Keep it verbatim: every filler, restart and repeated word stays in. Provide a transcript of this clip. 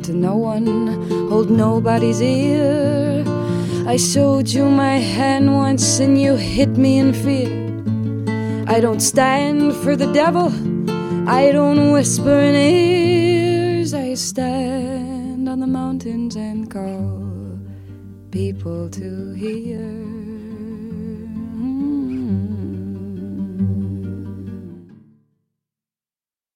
to no one, hold nobody's ear. I showed you my hand once and you hit me in fear. I don't stand for the devil, I don't whisper in ears. I stand on the mountains and call people to hear.